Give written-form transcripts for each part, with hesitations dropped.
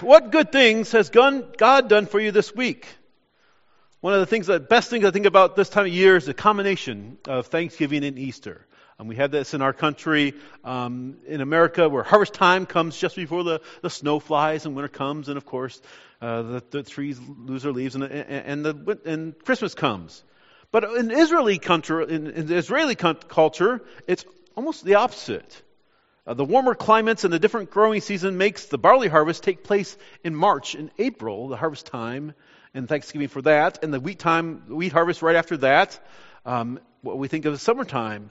What good things has God done for you this week? One of the best things I think about this time of year is the combination of Thanksgiving and Easter. We have this in our country, in America, where harvest time comes just before the snow flies and winter comes, and of course, the trees lose their leaves, and Christmas comes. But in the Israeli culture, it's almost the opposite. The warmer climates and the different growing season makes the barley harvest take place in March and April, the harvest time, and Thanksgiving for that, and the wheat wheat harvest right after that. What we think of as summertime.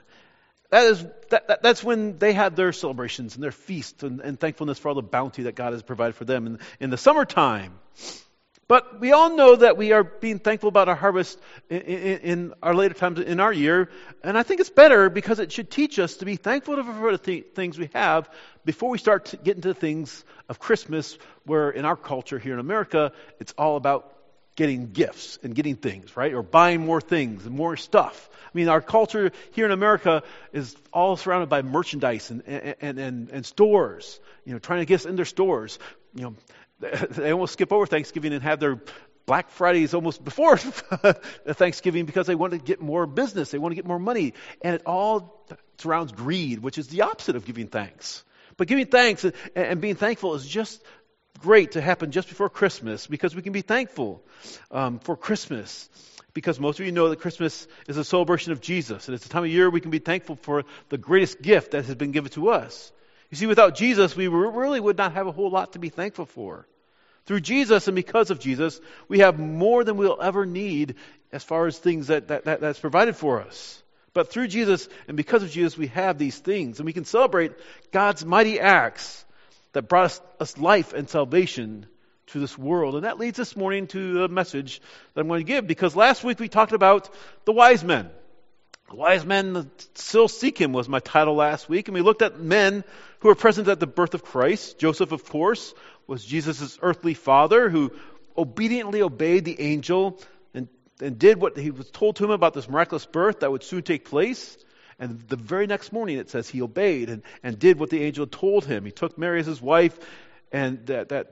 That's when they have their celebrations and their feasts and thankfulness for all the bounty that God has provided for them in the summertime. But we all know that we are being thankful about our harvest in our later times in our year. And I think it's better because it should teach us to be thankful for the things we have before we start to get into things of Christmas, where in our culture here in America, it's all about getting gifts and getting things, right? Or buying more things and more stuff. I mean, our culture here in America is all surrounded by merchandise and stores, trying to get us in their stores. They almost skip over Thanksgiving and have their Black Fridays almost before Thanksgiving because they want to get more business. They want to get more money. And it all surrounds greed, which is the opposite of giving thanks. But giving thanks and being thankful is just great to happen just before Christmas, because we can be thankful for Christmas. Because most of you know that Christmas is a celebration of Jesus. And it's a time of year we can be thankful for the greatest gift that has been given to us. You see, without Jesus, we really would not have a whole lot to be thankful for. Through Jesus and because of Jesus, we have more than we'll ever need as far as things that's provided for us. But through Jesus and because of Jesus, we have these things. And we can celebrate God's mighty acts that brought us life and salvation to this world. And that leads this morning to the message that I'm going to give, because last week we talked about the wise men. The wise men still seek Him was my title last week. And we looked at men who were present at the birth of Christ. Joseph, of course, was Jesus' earthly father, who obediently obeyed the angel and did what he was told to him about this miraculous birth that would soon take place. And the very next morning it says he obeyed and did what the angel told him. He took Mary as his wife, and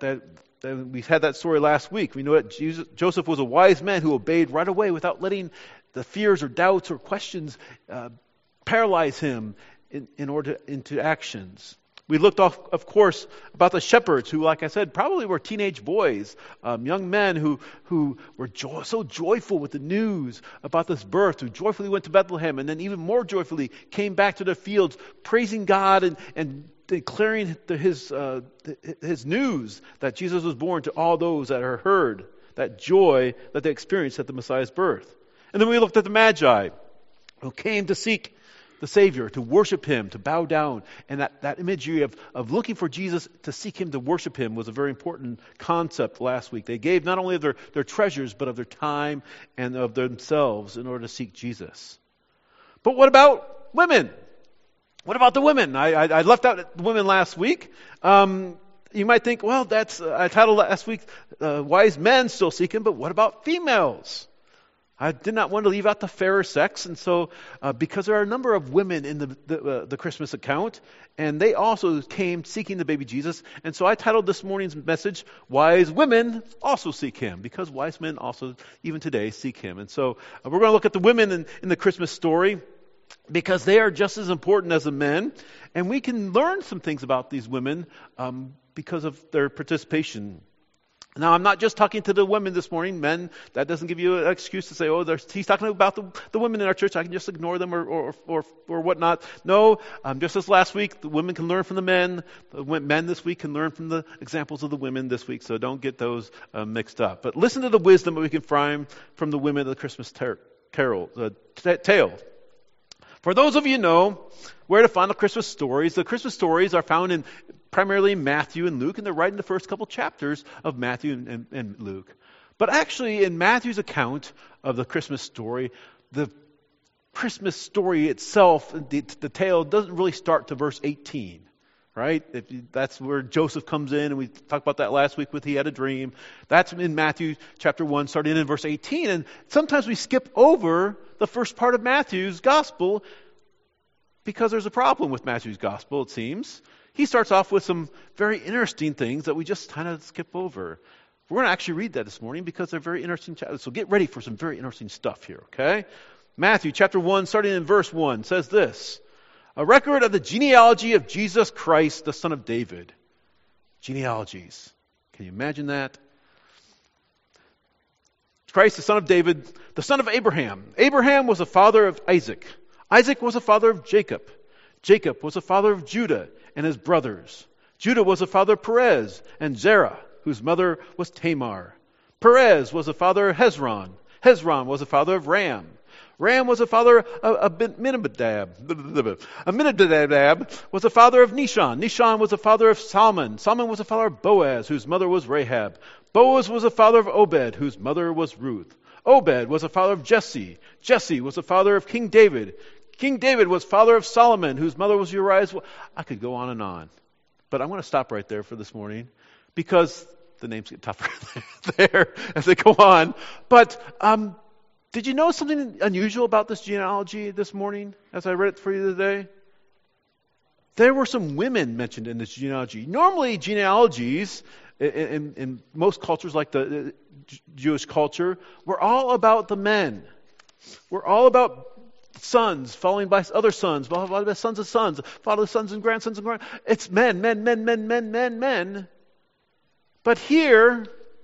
we had that story last week. We know that Joseph was a wise man who obeyed right away without letting the fears or doubts or questions paralyze him into actions. We looked, of course, about the shepherds who, like I said, probably were teenage boys, young men who were so joyful with the news about this birth, who joyfully went to Bethlehem and then even more joyfully came back to their fields, praising God and declaring his news that Jesus was born to all those that are heard, that joy that they experienced at the Messiah's birth. And then we looked at the Magi, who came to seek the Savior, to worship Him, to bow down. And that imagery of looking for Jesus, to seek Him, to worship Him, was a very important concept last week. They gave not only of their treasures, but of their time and of themselves in order to seek Jesus. But what about women? What about the women? I left out the women last week. You might think, well, I titled last week, Wise Men Still Seek Him, but what about females? I did not want to leave out the fairer sex, and so because there are a number of women in the Christmas account, and they also came seeking the baby Jesus, and so I titled this morning's message, Wise Women Also Seek Him, because wise men also, even today, seek Him. And so we're going to look at the women in the Christmas story, because they are just as important as the men, and we can learn some things about these women because of their participation. Now, I'm not just talking to the women this morning, men. That doesn't give you an excuse to say, he's talking about the women in our church. I can just ignore them or whatnot. No, just as last week, the women can learn from the men. The men this week can learn from the examples of the women this week, so don't get those mixed up. But listen to the wisdom that we can find from the women of the Christmas tale. For those of you who know where to find the Christmas stories are found primarily in Matthew and Luke, and they're right in the first couple chapters of Matthew and Luke. But actually, in Matthew's account of the Christmas story, the Christmas story itself, the tale, doesn't really start to verse 18, right? That's where Joseph comes in, and we talked about that last week with he had a dream. That's in Matthew chapter 1, starting in verse 18. And sometimes we skip over the first part of Matthew's gospel because there's a problem with Matthew's gospel, it seems. he starts off with some very interesting things that we just kind of skip over. We're going to actually read that this morning because they're very interesting chapters. So get ready for some very interesting stuff here, okay? Matthew chapter 1, starting in verse 1, says this: a record of the genealogy of Jesus Christ, the son of David. Genealogies. Can you imagine that? Christ, the son of David, the son of Abraham. Abraham was the father of Isaac. Isaac was the father of Jacob. Jacob was the father of Judah and his brothers. Judah was the father of Perez and Zerah, whose mother was Tamar. Perez was the father of Hezron. Hezron was the father of Ram. Ram was the father of Amminadab. Amminadab was the father of Nishon. Nishon was the father of Salmon. Salmon was the father of Boaz, whose mother was Rahab. Boaz was the father of Obed, whose mother was Ruth. Obed was the father of Jesse. Jesse was the father of King David. King David was father of Solomon, whose mother was Uriah. I could go on. But I'm going to stop right there for this morning because the names get tougher there as they go on. But did you know something unusual about this genealogy this morning as I read it for you today? There were some women mentioned in this genealogy. Normally, genealogies in most cultures like the Jewish culture were all about the men. We're all about sons following by other sons, followed by sons of sons, followed by sons and grandsons and grandsons. It's men. But here,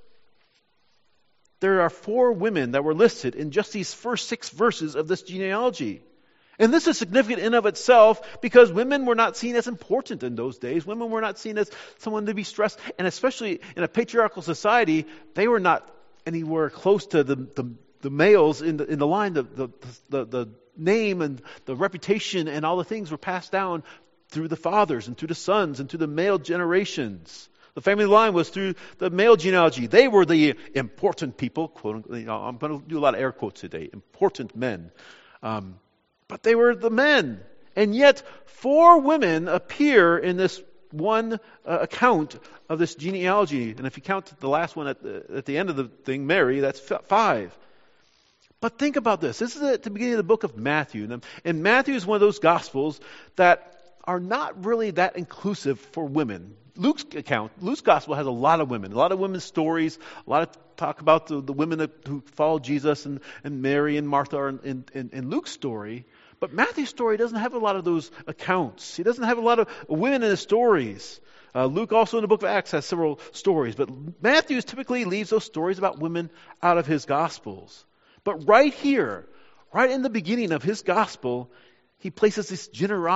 there are 4 women that were listed in just these first 6 verses of this genealogy. And this is significant in of itself because women were not seen as important in those days. Women were not seen as someone to be stressed. And especially in a patriarchal society, they were not anywhere close to the males in the line. The name and the reputation and all the things were passed down through the fathers and through the sons and through the male generations. The family line was through the male genealogy. They were the important people, quote. I'm going to do a lot of air quotes today. Important men, but they were the men. And yet, 4 women appear in this one account of this genealogy. And if you count the last one at the end of the thing, Mary, that's 5. But think about this. This is at the beginning of the book of Matthew. And Matthew is one of those gospels that are not really that inclusive for women. Luke's gospel has a lot of women's stories, a lot of talk about the women who followed Jesus and Mary and Martha are in Luke's story. But Matthew's story doesn't have a lot of those accounts. He doesn't have a lot of women in his stories. Luke also in the book of Acts has several stories. But Matthew typically leaves those stories about women out of his gospels. But right here, right in the beginning of his gospel, he places this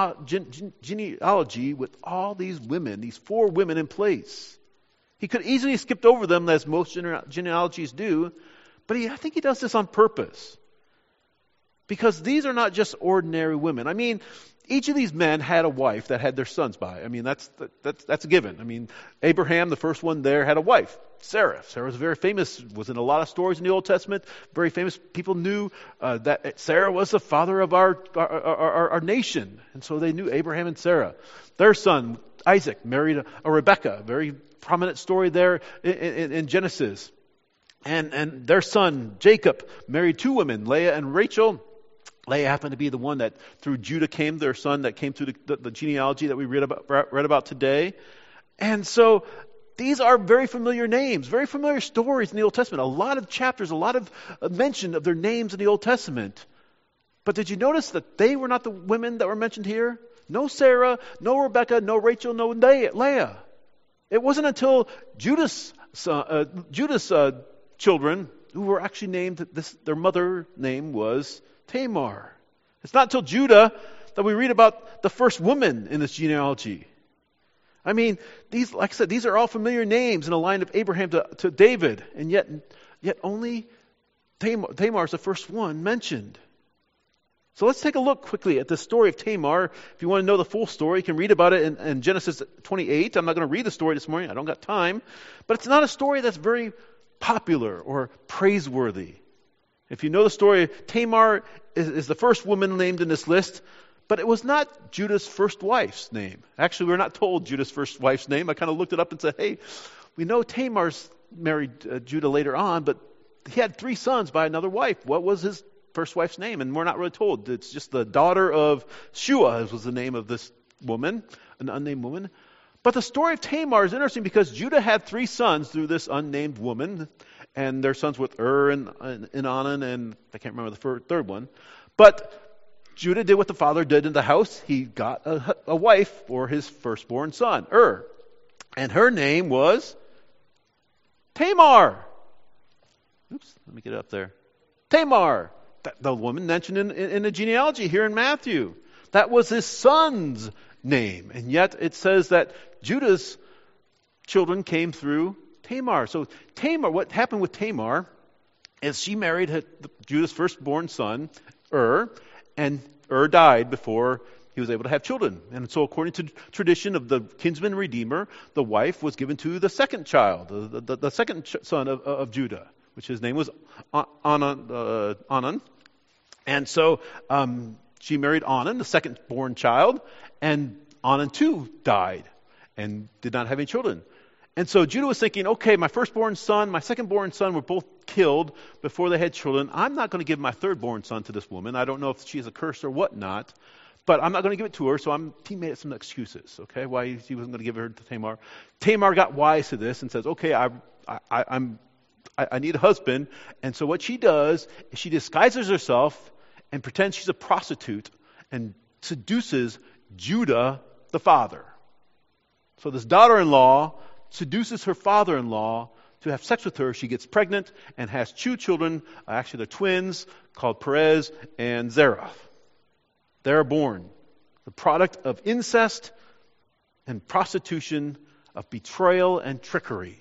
genealogy with all these women, these 4 women in place. He could easily have skipped over them as most genealogies do, but I think he does this on purpose. Because these are not just ordinary women. I mean, each of these men had a wife that had their sons by. I mean, that's a given. I mean, Abraham, the first one there, had a wife, Sarah. Sarah was very famous, was in a lot of stories in the Old Testament. Very famous. People knew that Sarah was the father of our nation. And so they knew Abraham and Sarah. Their son, Isaac, married a Rebekah. Very prominent story there in Genesis. And their son, Jacob, married 2 women, Leah and Rachel. Leah happened to be the one that through Judah came, their son that came through the genealogy that we read about today. And so these are very familiar names, very familiar stories in the Old Testament. A lot of chapters, a lot of mention of their names in the Old Testament. But did you notice that they were not the women that were mentioned here? No Sarah, no Rebekah, no Rachel, no Leah. It wasn't until Judah's children who were actually named, their mother name was Tamar. It's not until Judah that we read about the first woman in this genealogy. I mean, these, like I said, these are all familiar names in the line of Abraham to David, and yet only Tamar is the first one mentioned. So let's take a look quickly at the story of Tamar. If you want to know the full story, you can read about it in Genesis 28. I'm not going to read the story this morning. I don't got time. But it's not a story that's very popular or praiseworthy. If you know the story, Tamar is the first woman named in this list, but it was not Judah's first wife's name. Actually, we're not told Judah's first wife's name. I kind of looked it up and said, hey, we know Tamar's married Judah later on, but he had 3 sons by another wife. What was his first wife's name? And we're not really told. It's just the daughter of Shua was the name of this woman, an unnamed woman. But the story of Tamar is interesting because Judah had 3 sons through this unnamed woman, and their sons with and Onan, and I can't remember the third one. But Judah did what the father did in the house. He got a wife for his firstborn son, and her name was Tamar. Oops, let me get it up there. Tamar, the woman mentioned in the genealogy here in Matthew. That was his son's name. And yet it says that Judah's children came through Tamar. So Tamar, what happened with Tamar is she married Judah's firstborn son, and died before he was able to have children. And so according to tradition of the kinsman redeemer, the wife was given to the second child, the second son of Judah, which his name was Onan. And so she married Onan, the second-born child, and Onan too died and did not have any children. And so Judah was thinking, okay, my firstborn son, my second-born son were both killed before they had children. I'm not going to give my third-born son to this woman. I don't know if she's a curse or whatnot, but I'm not going to give it to her, so he made some excuses, okay, why he wasn't going to give her to Tamar. Tamar got wise to this and says, okay, I need a husband. And so what she does is she disguises herself and pretends she's a prostitute and seduces Judah, the father. So this daughter-in-law seduces her father-in-law to have sex with her. She gets pregnant and has 2 children, actually they're twins, called Perez and Zerah. They're born, the product of incest and prostitution, of betrayal and trickery.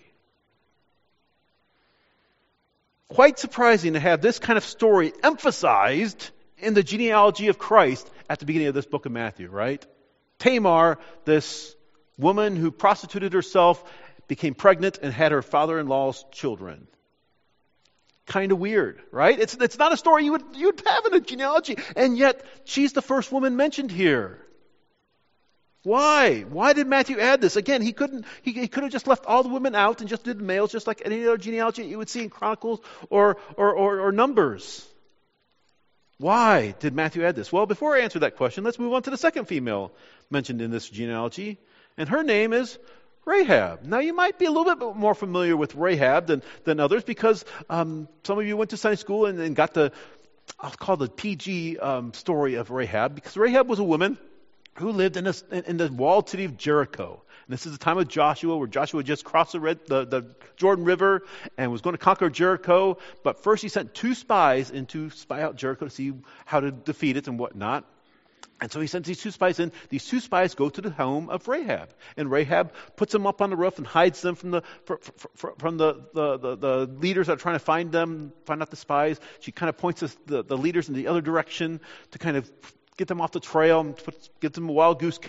Quite surprising to have this kind of story emphasized in the genealogy of Christ at the beginning of this book of Matthew, right? Tamar, this woman who prostituted herself, became pregnant and had her father-in-law's children. Kind of weird, right? It's not a story you'd have in a genealogy, and yet she's the first woman mentioned here. Why? Why did Matthew add this? Again, he could have just left all the women out and just did the males, just like any other genealogy you would see in Chronicles or Numbers. Why did Matthew add this? Well, before I answer that question, let's move on to the second female mentioned in this genealogy, and her name is Rahab. Now, you might be a little bit more familiar with Rahab than others because some of you went to Sunday school and got I'll call the PG story of Rahab, because Rahab was a woman who lived in the walled city of Jericho. And this is the time of Joshua, where Joshua just crossed the Jordan River and was going to conquer Jericho. But first he sent 2 spies in to spy out Jericho to see how to defeat it and whatnot. And so he sends these 2 spies in. These 2 spies go to the home of Rahab. And Rahab puts them up on the roof and hides them from the leaders that are trying to find out the spies. She kind of points the leaders in the other direction to kind of get them off the trail and get them a wild goose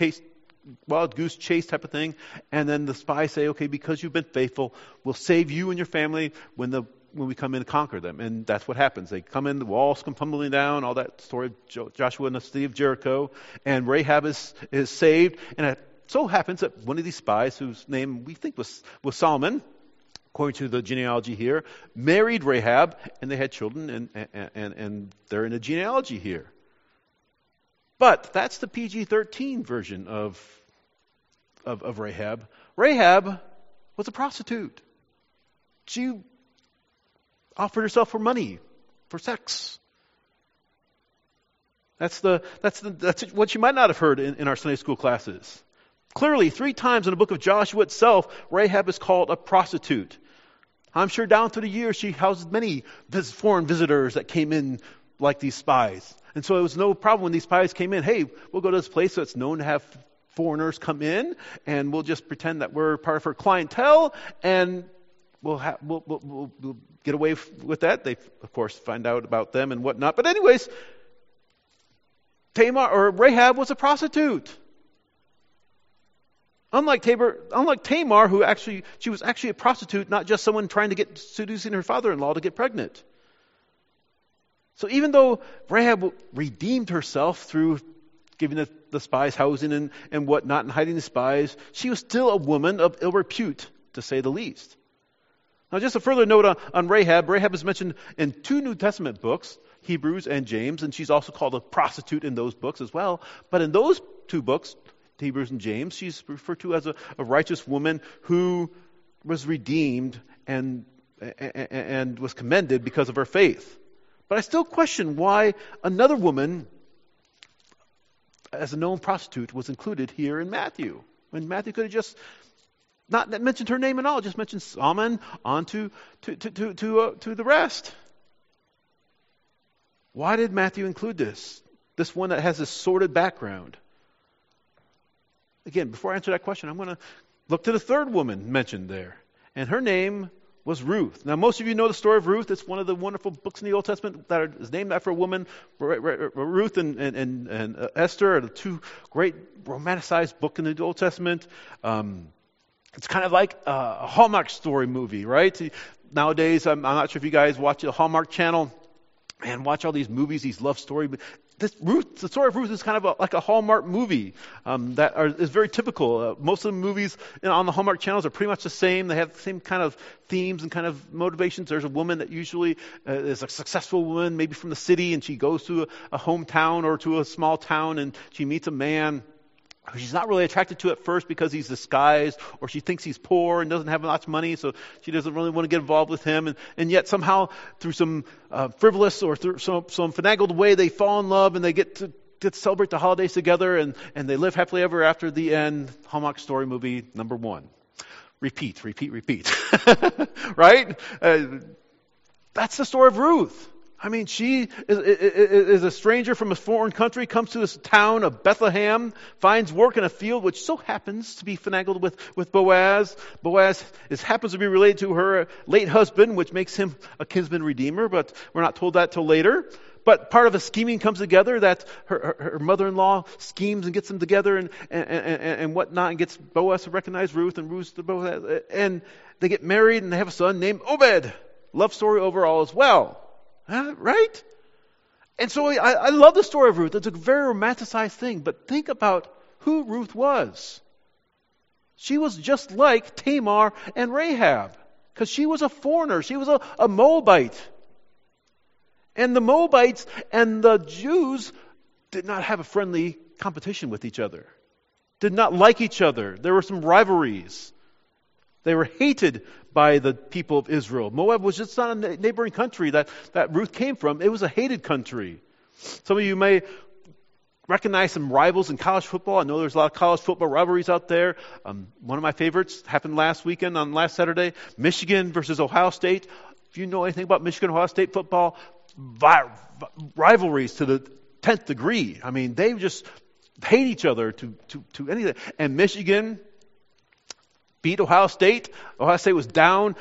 chase type of thing. And then the spies say, okay, because you've been faithful, we'll save you and your family when we come in to conquer them. And that's what happens. They come in, the walls come tumbling down, all that story of Joshua and the city of Jericho. And Rahab is saved. And it so happens that one of these spies, whose name we think was Solomon, according to the genealogy here, married Rahab, and they had children, and they're in the genealogy here. But that's the PG-13 version of Rahab. Rahab was a prostitute. She offered herself for money, for sex. That's what you might not have heard in our Sunday school classes. Clearly, 3 times in the book of Joshua itself, Rahab is called a prostitute. I'm sure down through the years she housed many foreign visitors that came in like these spies. And so it was no problem when these spies came in. Hey, we'll go to this place that's known to have foreigners come in, and we'll just pretend that we're part of her clientele, and we'll get away with that. They, of course, find out about them and whatnot. But anyways, Rahab was a prostitute. Unlike Tamar, she was actually a prostitute, not just someone trying to seducing her father-in-law to get pregnant. So even though Rahab redeemed herself through giving the spies housing and whatnot and hiding the spies, she was still a woman of ill repute, to say the least. Now, just a further note on Rahab. Rahab is mentioned in 2 New Testament books, Hebrews and James, and she's also called a prostitute in those books as well. But in those 2 books, Hebrews and James. She's referred to as a righteous woman who was redeemed and was commended because of her faith. But I still question why another woman, as a known prostitute, was included here in Matthew, when Matthew could have just not mentioned her name at all, just mentioned Salmon on to the rest. Why did Matthew include this one that has this sordid background? Again, before I answer that question, I'm going to look to the third woman mentioned there. And her name was Ruth. Now, most of you know the story of Ruth. It's one of the wonderful books in the Old Testament that is named after a woman. Ruth and Esther are the two great romanticized books in the Old Testament. It's kind of like a Hallmark story movie, right? Nowadays, I'm not sure if you guys watch the Hallmark Channel and watch all these movies, these love stories. The story of Ruth is kind of like a Hallmark movie is very typical. Most of the movies on the Hallmark channels are pretty much the same. They have the same kind of themes and kind of motivations. There's a woman that usually is a successful woman, maybe from the city, and she goes to a hometown or to a small town, and she meets a man who she's not really attracted to at first because he's disguised, or she thinks he's poor and doesn't have much money, so she doesn't really want to get involved with him. And yet somehow, through some frivolous or through some finagled way, they fall in love and they get to celebrate the holidays together, and they live happily ever after. The end. Hallmark story movie number 1. Repeat. Right? That's the story of Ruth. I mean, she is a stranger from a foreign country, comes to this town of Bethlehem, finds work in a field which so happens to be finagled with Boaz. Boaz happens to be related to her late husband, which makes him a kinsman redeemer, but we're not told that till later. But part of a scheming comes together that her mother-in-law schemes and gets them together and whatnot, and gets Boaz to recognize Ruth and Ruth to Boaz. And they get married and they have a son named Obed. Love story overall as well. Right? And so I love the story of Ruth. It's a very romanticized thing, but think about who Ruth was. She was just like Tamar and Rahab, because she was a foreigner. She was a Moabite. And the Moabites and the Jews did not have a friendly competition with each other, did not like each other. There were some rivalries. They were hated by the people of Israel. Moab was just not a neighboring country that Ruth came from. It was a hated country. Some of you may recognize some rivals in college football. I know there's a lot of college football rivalries out there. One of my favorites happened last Saturday. Michigan versus Ohio State. If you know anything about Michigan, Ohio State football, rivalries to the 10th degree. I mean, they just hate each other to anything. And Michigan beat Ohio State. Ohio State was down.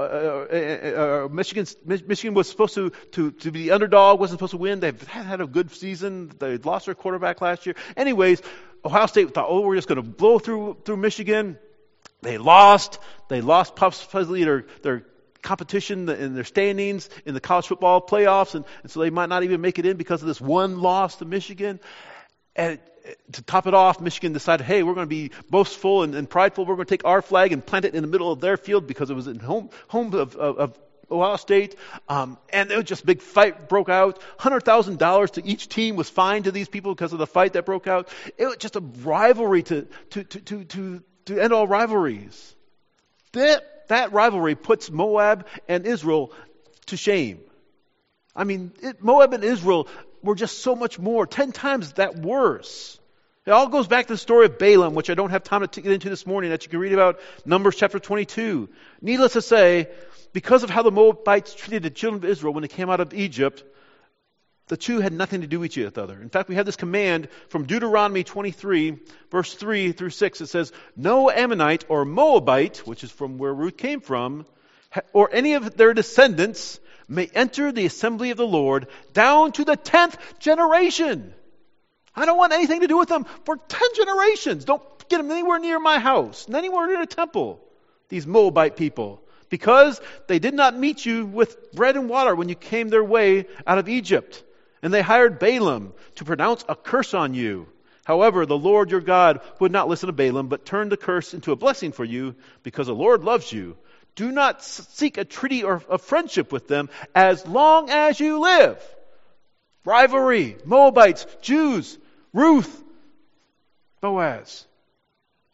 Michigan was supposed to be the underdog, wasn't supposed to win. They've had a good season. They lost their quarterback last year. Anyways, Ohio State thought, we're just going to blow through Michigan. They lost. They lost possibly their competition in their standings in the college football playoffs, and so they might not even make it in because of this one loss to Michigan. And to top it off, Michigan decided, hey, we're going to be boastful and prideful. We're going to take our flag and plant it in the middle of their field because it was in home of Ohio State. And it was just a big fight broke out. $100,000 to each team was fined to these people because of the fight that broke out. It was just a rivalry to end all rivalries. That rivalry puts Moab and Israel to shame. I mean, Moab and Israel were just so much more, 10 times that worse. It all goes back to the story of Balaam, which I don't have time to get into this morning, that you can read about Numbers chapter 22. Needless to say, because of how the Moabites treated the children of Israel when they came out of Egypt, the two had nothing to do with each other. In fact, we have this command from Deuteronomy 23, verse 3 through 6. It says, no Ammonite or Moabite, which is from where Ruth came from, or any of their descendants may enter the assembly of the Lord down to the 10th generation. I don't want anything to do with them for 10 generations. Don't get them anywhere near my house, anywhere near the temple, these Moabite people, because they did not meet you with bread and water when you came their way out of Egypt. And they hired Balaam to pronounce a curse on you. However, the Lord your God would not listen to Balaam, but turned the curse into a blessing for you, because the Lord loves you. Do not seek a treaty or a friendship with them as long as you live. Rivalry, Moabites, Jews, Ruth, Boaz.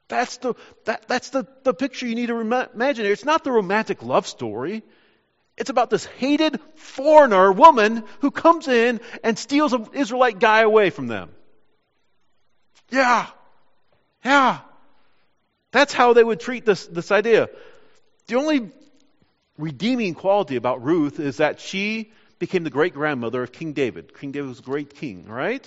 That's the picture you need to imagine here. It's not the romantic love story. It's about this hated foreigner woman who comes in and steals an Israelite guy away from them. Yeah. That's how they would treat this idea. The only redeeming quality about Ruth is that she became the great-grandmother of King David. King David was a great king, right?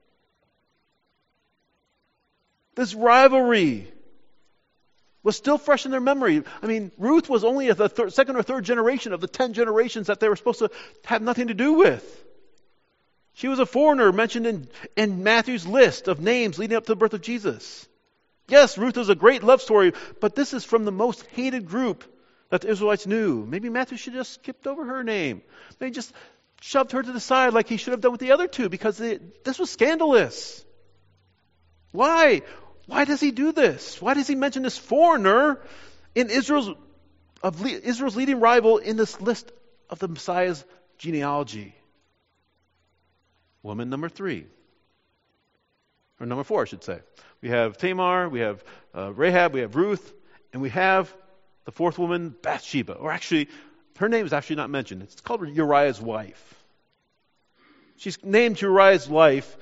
This rivalry was still fresh in their memory. I mean, Ruth was only the second or third generation of the 10 generations that they were supposed to have nothing to do with. She was a foreigner mentioned in Matthew's list of names leading up to the birth of Jesus. Yes, Ruth is a great love story, but this is from the most hated group that the Israelites knew. Maybe Matthew should have just skipped over her name. Maybe just shoved her to the side like he should have done with the other two, because this was scandalous. Why? Why does he do this? Why does he mention this foreigner in Israel's leading rival in this list of the Messiah's genealogy? Woman number 3. Or number 4, I should say. We have Tamar, we have Rahab, we have Ruth, and we have the fourth woman, Bathsheba. Or actually, her name is actually not mentioned. It's called Uriah's wife. She's named Uriah's wife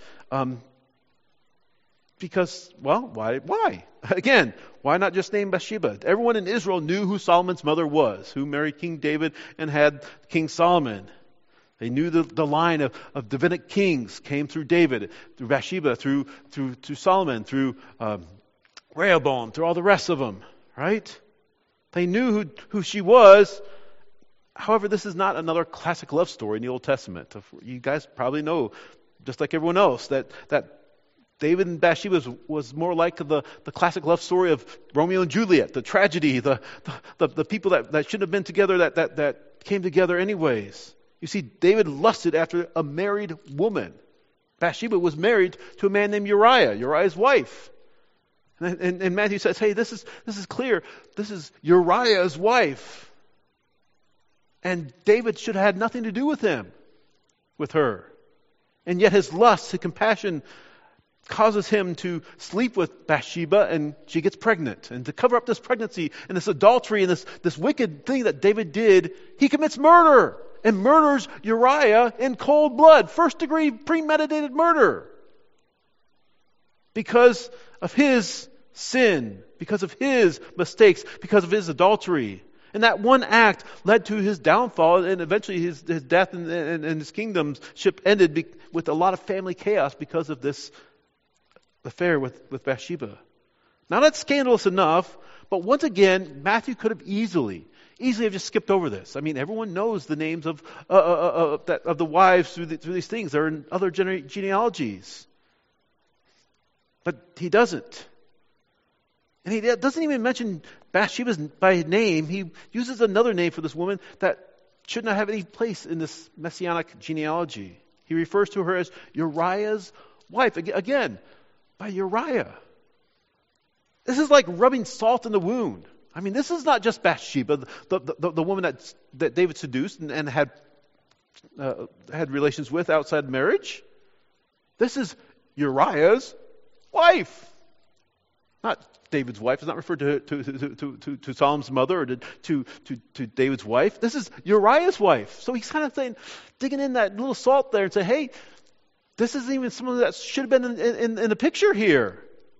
because, well, why? Again, why not just name Bathsheba? Everyone in Israel knew who Solomon's mother was, who married King David and had King Solomon. They knew the line of Davidic kings came through David, through Bathsheba, through Solomon, through Rehoboam, through all the rest of them, right? They knew who she was. However, this is not another classic love story in the Old Testament. You guys probably know, just like everyone else, that David and Bathsheba was more like the classic love story of Romeo and Juliet, the tragedy, the people that shouldn't have been together that came together anyways. You see, David lusted after a married woman. Bathsheba was married to a man named Uriah's wife. And Matthew says, hey, this is clear. This is Uriah's wife. And David should have had nothing to do with her. And yet his lust, his compassion, causes him to sleep with Bathsheba, and she gets pregnant. And to cover up this pregnancy and this adultery and this wicked thing that David did, he commits murder and murders Uriah in cold blood. First degree premeditated murder. Because of his sin, because of his mistakes, because of his adultery. And that one act led to his downfall, and eventually his death and his kingdomship ended with a lot of family chaos because of this affair with Bathsheba. Now that's scandalous enough, but once again, Matthew could have easily have just skipped over this. I mean, everyone knows the names of the wives through these things. They're in other genealogies. But he doesn't. And he doesn't even mention Bathsheba by name. He uses another name for this woman that should not have any place in this messianic genealogy. He refers to her as Uriah's wife. Again, by Uriah. This is like rubbing salt in the wound. I mean, this is not just Bathsheba, the woman that David seduced and had relations with outside marriage. This is Uriah's wife. Not David's wife. It's not referred to Solomon's mother or to David's wife. This is Uriah's wife. So he's kind of digging in that little salt there and say, hey, this isn't even someone that should have been in the picture here.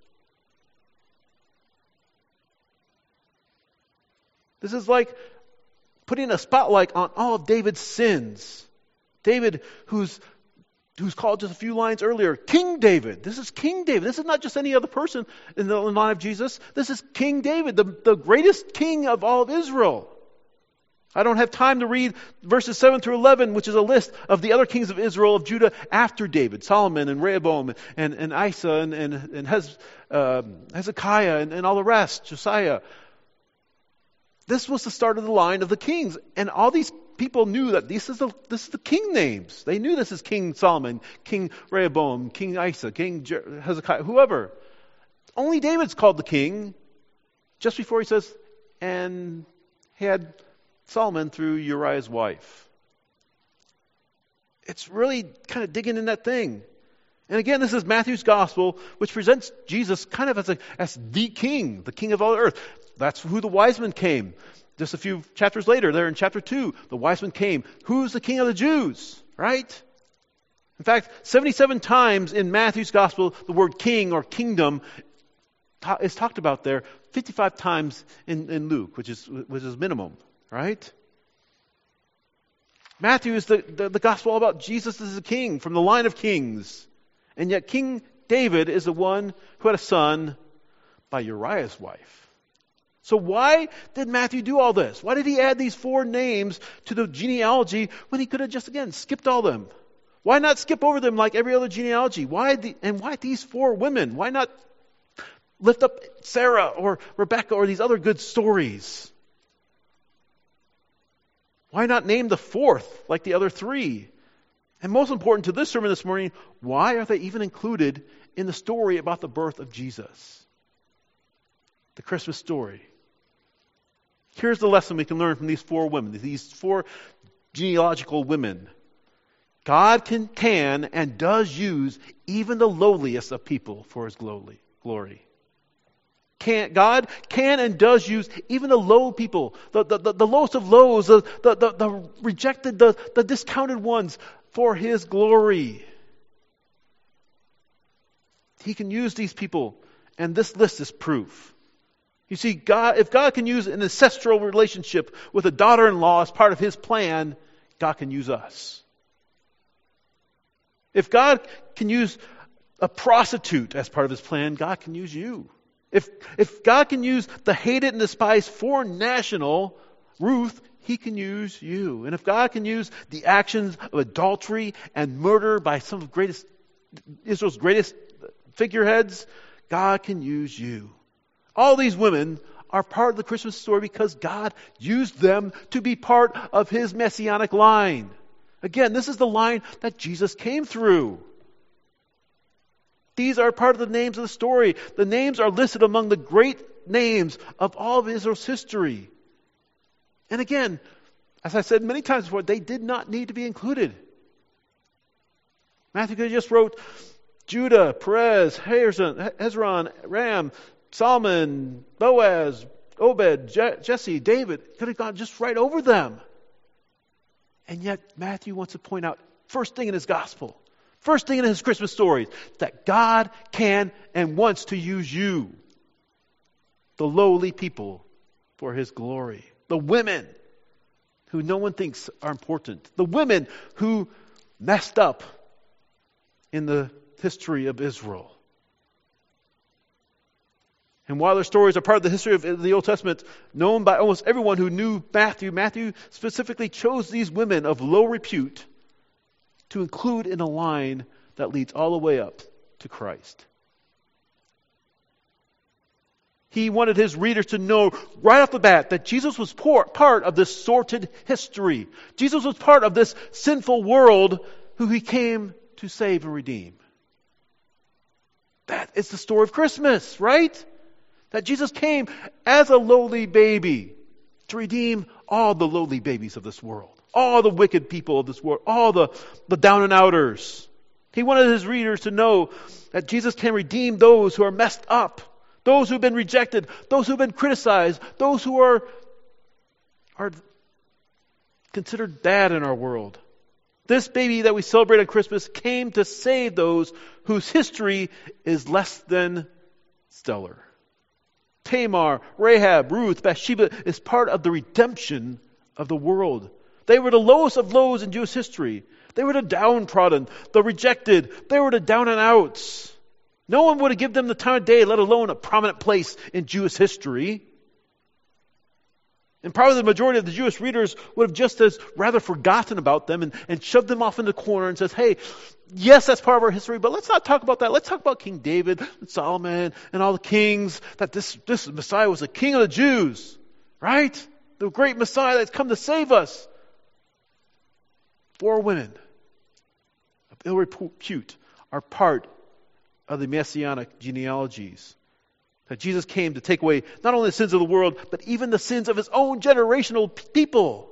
This is like putting a spotlight on all of David's sins. David, who's called just a few lines earlier, King David. This is King David. This is not just any other person in the line of Jesus. This is King David, the greatest king of all of Israel. I don't have time to read verses 7 through 11, which is a list of the other kings of Israel, of Judah, after David. Solomon and Rehoboam and Asa and Hezekiah and all the rest, Josiah. This was the start of the line of the kings. And all these people knew that this is the king names. They knew this is King Solomon, King Rehoboam, King Asa, King Hezekiah, whoever. Only David's called the king just before he says, and had Solomon through Uriah's wife. It's really kind of digging in that thing. And again, this is Matthew's gospel, which presents Jesus kind of as the king of all the earth. That's who the wise men came. Just a few chapters later, there in chapter 2, the wise men came. Who's the king of the Jews? Right? In fact, 77 times in Matthew's gospel, the word king or kingdom is talked about there. 55 times in Luke, which is minimum. Right? Matthew is the gospel all about Jesus as a king from the line of kings. And yet King David is the one who had a son by Uriah's wife. So why did Matthew do all this? Why did he add these 4 names to the genealogy when he could have just, again, skipped all them? Why not skip over them like every other genealogy? Why these 4 women? Why not lift up Sarah or Rebecca or these other good stories? Why not name the 4th like the other 3? And most important to this sermon this morning, why are they even included in the story about the birth of Jesus? The Christmas story. Here's the lesson we can learn from these 4 women, these 4 genealogical women. God can and does use even the lowliest of people for His glory. God can and does use even the low people, the lowest of lows, the rejected, the discounted ones for His glory. He can use these people, and this list is proof. You see, if God can use an ancestral relationship with a daughter-in-law as part of His plan, God can use us. If God can use a prostitute as part of His plan, God can use you. If God can use the hated and despised foreign national, Ruth, He can use you. And if God can use the actions of adultery and murder by some of Israel's greatest figureheads, God can use you. All these women are part of the Christmas story because God used them to be part of His messianic line. Again, this is the line that Jesus came through. These are part of the names of the story. The names are listed among the great names of all of Israel's history. And again, as I said many times before, they did not need to be included. Matthew could have just wrote Judah, Perez, Hezron, Ram, Solomon, Boaz, Obed, Jesse, David. Could have gone just right over them. And yet Matthew wants to point out, first thing in his gospel, first thing in his Christmas stories, that God can and wants to use you, the lowly people, for His glory. The women who no one thinks are important. The women who messed up in the history of Israel. And while their stories are part of the history of the Old Testament, known by almost everyone who knew Matthew specifically chose these women of low repute to include in a line that leads all the way up to Christ. He wanted his readers to know right off the bat that Jesus was part of this sordid history. Jesus was part of this sinful world who He came to save and redeem. That is the story of Christmas, right? That Jesus came as a lowly baby to redeem all the lowly babies of this world, all the wicked people of this world, all the down and outers. He wanted His readers to know that Jesus can redeem those who are messed up, those who have been rejected, those who have been criticized, those who are considered bad in our world. This baby that we celebrate on Christmas came to save those whose history is less than stellar. Tamar, Rahab, Ruth, Bathsheba is part of the redemption of the world. They were the lowest of lows in Jewish history. They were the downtrodden, the rejected. They were the down and outs. No one would have given them the time of day, let alone a prominent place in Jewish history. And probably the majority of the Jewish readers would have just as rather forgotten about them and shoved them off in the corner and says, hey, yes, that's part of our history, but let's not talk about that. Let's talk about King David and Solomon and all the kings, that this Messiah was the king of the Jews, right? The great Messiah that's come to save us. 4 women of ill repute are part of the messianic genealogies. That Jesus came to take away not only the sins of the world, but even the sins of His own generational people,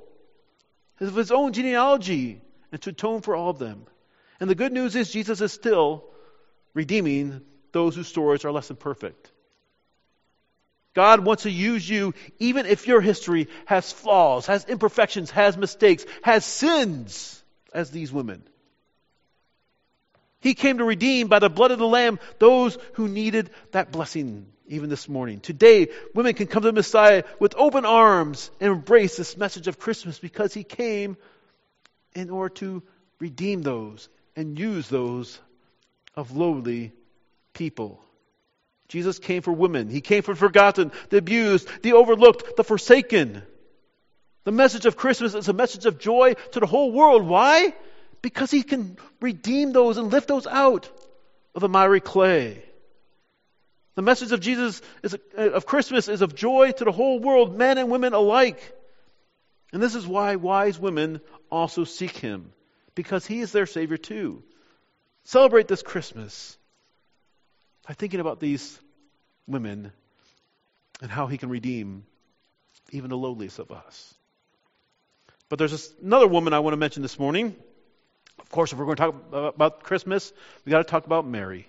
of His own genealogy, and to atone for all of them. And the good news is Jesus is still redeeming those whose stories are less than perfect. God wants to use you even if your history has flaws, has imperfections, has mistakes, has sins, as these women. He came to redeem by the blood of the Lamb those who needed that blessing even this morning. Today, women can come to the Messiah with open arms and embrace this message of Christmas because He came in order to redeem those and use those of lowly people. Jesus came for women. He came for the forgotten, the abused, the overlooked, the forsaken. The message of Christmas is a message of joy to the whole world. Why? Because He can redeem those and lift those out of the miry clay. The message of Jesus of Christmas is of joy to the whole world, men and women alike. And this is why wise women also seek Him, because He is their Savior too. Celebrate this Christmas by thinking about these women and how He can redeem even the lowliest of us. But there's another woman I want to mention this morning. Of course, if we're going to talk about Christmas, we've got to talk about Mary.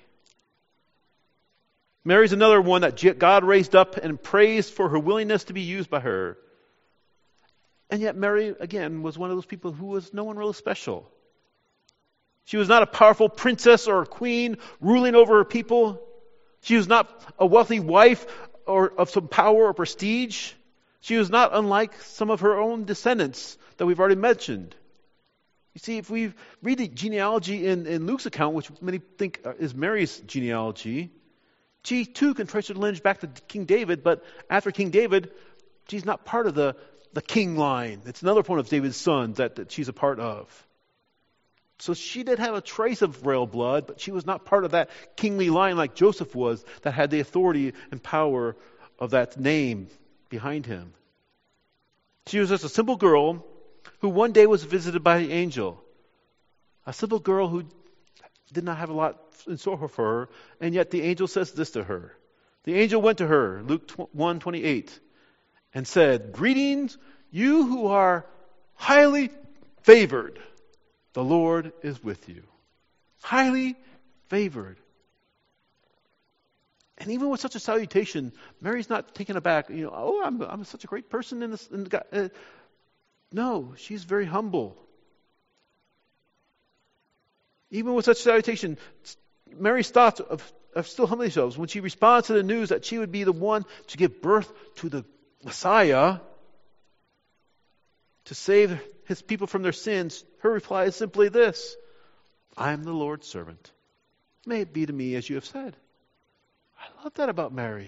Mary's another one that God raised up and praised for her willingness to be used by her. And yet Mary, again, was one of those people who was no one really special. She was not a powerful princess or a queen ruling over her people. She was not a wealthy wife or of some power or prestige. She was not unlike some of her own descendants that we've already mentioned. You see, if we read the genealogy in Luke's account, which many think is Mary's genealogy, she too can trace her lineage back to King David, but after King David, she's not part of the king line. It's another one of David's sons that she's a part of. So she did have a trace of royal blood, but she was not part of that kingly line like Joseph was, that had the authority and power of that name behind him. She was just a simple girl who one day was visited by an angel. A simple girl who did not have a lot in store for her, and yet the angel says this to her. The angel went to her, Luke 1:28, and said, "Greetings, you who are highly favored. The Lord is with you." Highly favored. And even with such a salutation, Mary's not taken aback. I'm such a great person in this. No, she's very humble. Even with such salutation, Mary's thoughts of still humbling themselves when she responds to the news that she would be the one to give birth to the Messiah, to save His people from their sins. Her reply is simply this: "I am the Lord's servant. May it be to me as you have said." I love that about Mary.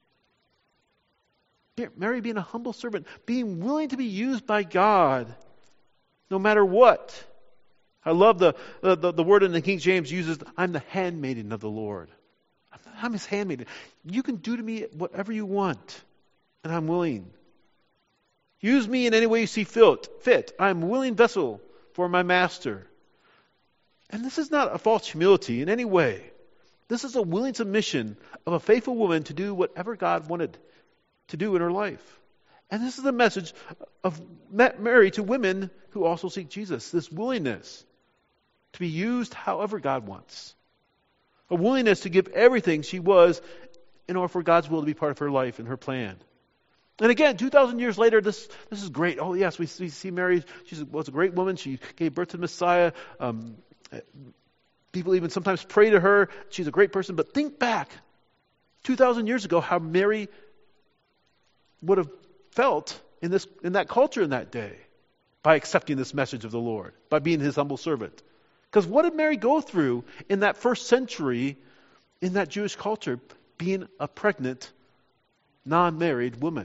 Mary being a humble servant, being willing to be used by God, no matter what. I love the word in the King James uses, "I'm the handmaiden of the Lord." I'm His handmaiden. You can do to me whatever you want, and I'm willing. Use me in any way you see fit. I'm a willing vessel for my master. And this is not a false humility in any way. This is a willing submission of a faithful woman to do whatever God wanted to do in her life. And this is the message of Mary to women who also seek Jesus. This willingness to be used however God wants. A willingness to give everything she was in order for God's will to be part of her life and her plan. And again, 2,000 years later, this is great. Oh yes, we see Mary. She was a great woman. She gave birth to the Messiah. People even sometimes pray to her. She's a great person. But think back 2,000 years ago how Mary would have felt in that culture in that day by accepting this message of the Lord, by being His humble servant. Because what did Mary go through in that first century in that Jewish culture, being a pregnant, non-married woman?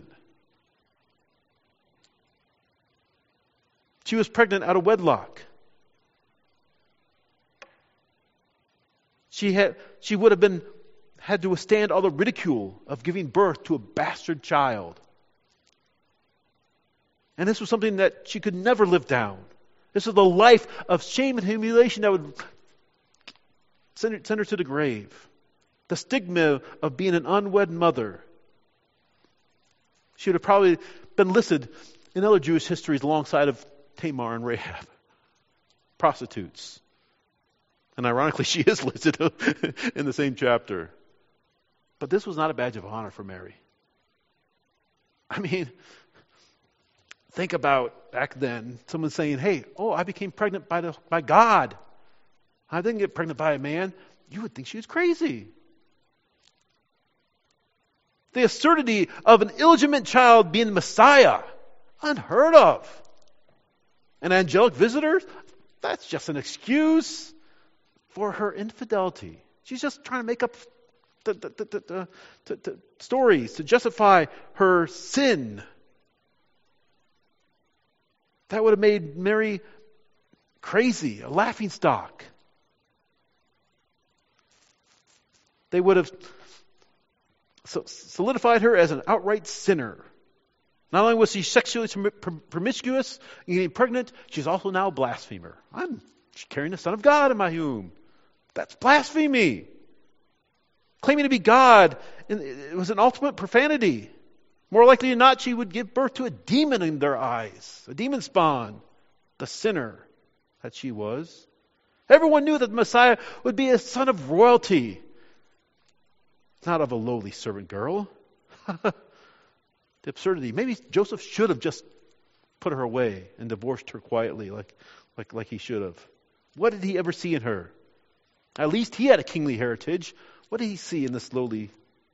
She was pregnant out of wedlock. She would have had to withstand all the ridicule of giving birth to a bastard child. And this was something that she could never live down. This was the life of shame and humiliation that would send her to the grave. The stigma of being an unwed mother. She would have probably been listed in other Jewish histories alongside of Tamar and Rahab. Prostitutes. And ironically, she is listed in the same chapter. But this was not a badge of honor for Mary. I mean, think about back then, someone saying, hey, I became pregnant by God. I didn't get pregnant by a man. You would think she was crazy. The absurdity of an illegitimate child being the Messiah, unheard of. An angelic visitor, that's just an excuse for her infidelity. She's just trying to make up the stories to justify her sin. That would have made Mary crazy, a laughingstock. They would have solidified her as an outright sinner. Not only was she sexually promiscuous and getting pregnant, she's also now a blasphemer. She's carrying the Son of God in my womb. That's blasphemy. Claiming to be God, it was an ultimate profanity. More likely than not, she would give birth to a demon in their eyes, a demon spawn, the sinner that she was. Everyone knew that the Messiah would be a son of royalty, not of a lowly servant girl. The absurdity. Maybe Joseph should have just put her away and divorced her quietly like he should have. What did he ever see in her? At least he had a kingly heritage. What did he see in this lowly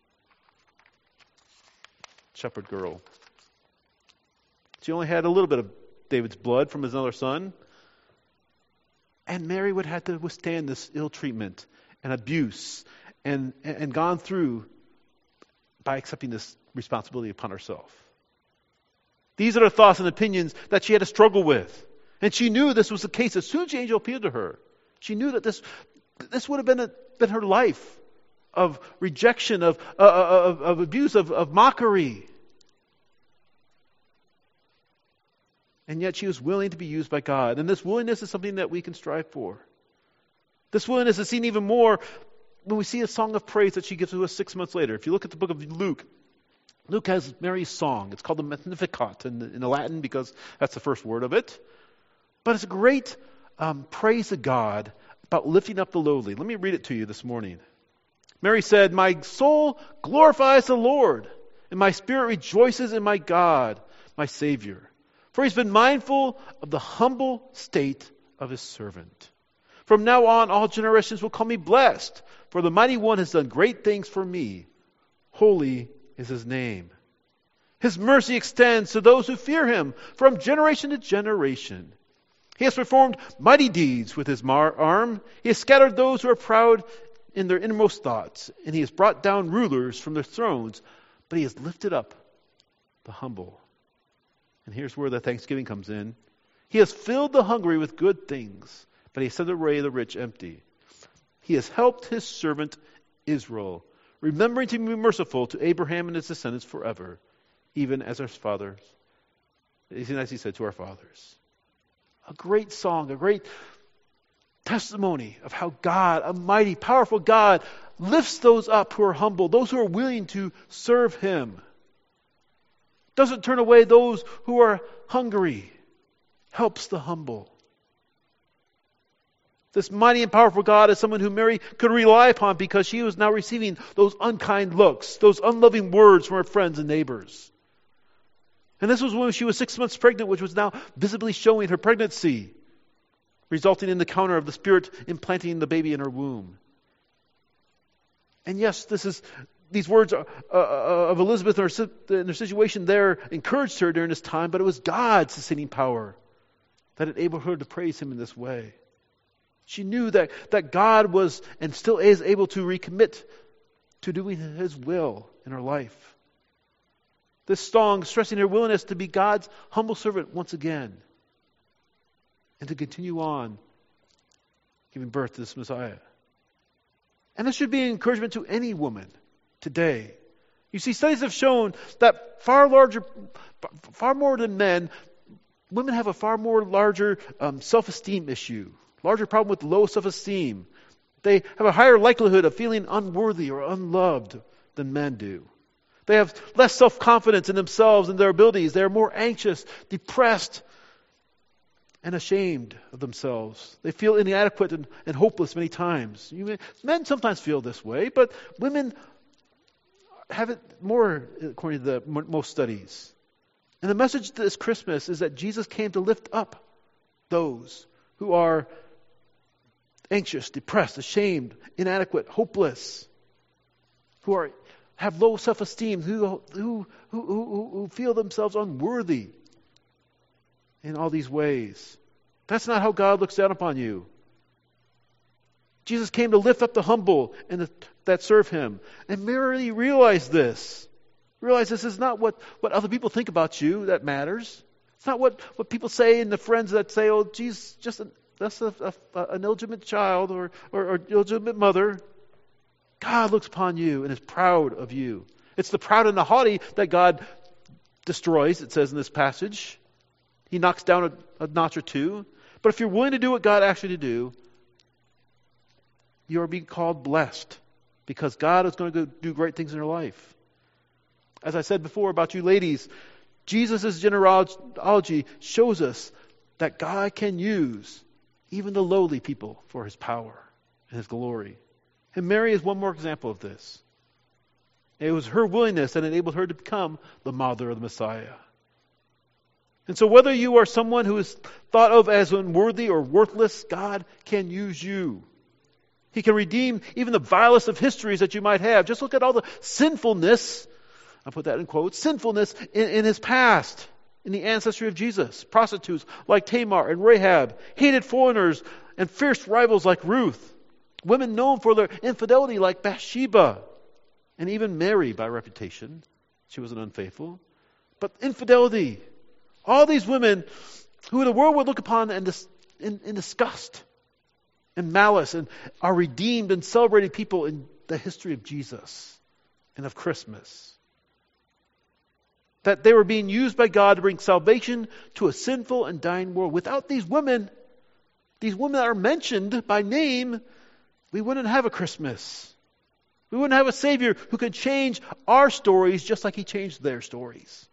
shepherd girl? She only had a little bit of David's blood from his other son. And Mary would have to withstand this ill treatment and abuse and gone through by accepting this responsibility upon herself. These are the thoughts and opinions that she had to struggle with. And she knew this was the case as soon as the angel appeared to her. She knew that this would have been her life of rejection, of abuse, of mockery. And yet she was willing to be used by God. And this willingness is something that we can strive for. This willingness is seen even more when we see a song of praise that she gives to us 6 months later. If you look at the book of Luke, Luke has Mary's song. It's called the Magnificat in the Latin because that's the first word of it. But it's a great praise to God about lifting up the lowly. Let me read it to you this morning. Mary said, "My soul glorifies the Lord, and my spirit rejoices in my God, my Savior. For he's been mindful of the humble state of his servant. From now on, all generations will call me blessed, for the Mighty One has done great things for me. Holy is his name. His mercy extends to those who fear him from generation to generation. He has performed mighty deeds with his arm. He has scattered those who are proud in their innermost thoughts, and he has brought down rulers from their thrones, but he has lifted up the humble." And here's where the thanksgiving comes in. "He has filled the hungry with good things, but he has sent away the rich empty. He has helped his servant Israel, remembering to be merciful to Abraham and his descendants forever, even as he said to our fathers." A great song, a great testimony of how God, a mighty, powerful God, lifts those up who are humble, those who are willing to serve him. Doesn't turn away those who are hungry. Helps the humble. This mighty and powerful God is someone who Mary could rely upon because she was now receiving those unkind looks, those unloving words from her friends and neighbors. And this was when she was 6 months pregnant, which was now visibly showing her pregnancy, resulting in the encounter of the Spirit implanting the baby in her womb. And yes, these words of Elizabeth and her situation there encouraged her during this time, but it was God's sustaining power that enabled her to praise him in this way. She knew that God was and still is able to recommit to doing his will in her life. This song stressing her willingness to be God's humble servant once again and to continue on giving birth to this Messiah. And this should be an encouragement to any woman today. You see, studies have shown that far more than men, women have a far more larger self-esteem issue, larger problem with low self-esteem. They have a higher likelihood of feeling unworthy or unloved than men do. They have less self-confidence in themselves and their abilities. They are more anxious, depressed, and ashamed of themselves. They feel inadequate and hopeless many times. Men sometimes feel this way, but women have it more, according to most studies. And the message this Christmas is that Jesus came to lift up those who are anxious, depressed, ashamed, inadequate, hopeless, who have low self-esteem, who feel themselves unworthy in all these ways. That's not how God looks down upon you. Jesus came to lift up the humble and that serve him. And Mary realized this. Realize this is not what other people think about you that matters. It's not what people say and the friends that say, oh, Jesus, that's an illegitimate child or illegitimate mother. God looks upon you and is proud of you. It's the proud and the haughty that God destroys, it says in this passage. He knocks down a notch or two. But if you're willing to do what God asked you to do, you are being called blessed because God is going to do great things in your life. As I said before about you ladies, Jesus' genealogy shows us that God can use even the lowly people for his power and his glory. And Mary is one more example of this. It was her willingness that enabled her to become the mother of the Messiah. And so whether you are someone who is thought of as unworthy or worthless, God can use you. He can redeem even the vilest of histories that you might have. Just look at all the sinfulness, I'll put that in quotes, sinfulness in his past, in the ancestry of Jesus. Prostitutes like Tamar and Rahab, hated foreigners and fierce rivals like Ruth, women known for their infidelity like Bathsheba, and even Mary by reputation. She wasn't unfaithful. But infidelity. All these women who the world would look upon in disgust and malice and are redeemed and celebrated people in the history of Jesus and of Christmas. That they were being used by God to bring salvation to a sinful and dying world. Without these women that are mentioned by name, we wouldn't have a Christmas. We wouldn't have a Savior who could change our stories just like he changed their stories.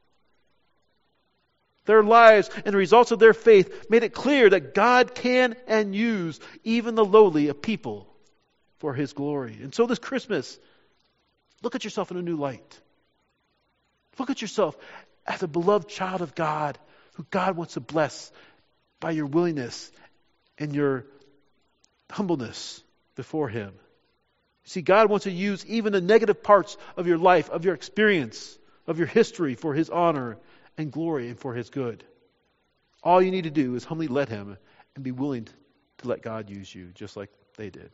Their lives and the results of their faith made it clear that God can and use even the lowly of people for his glory. And so this Christmas, look at yourself in a new light. Look at yourself as a beloved child of God who God wants to bless by your willingness and your humbleness before him. See, God wants to use even the negative parts of your life, of your experience, of your history for his honor and glory and for his good. All you need to do is humbly let him and be willing to let God use you just like they did.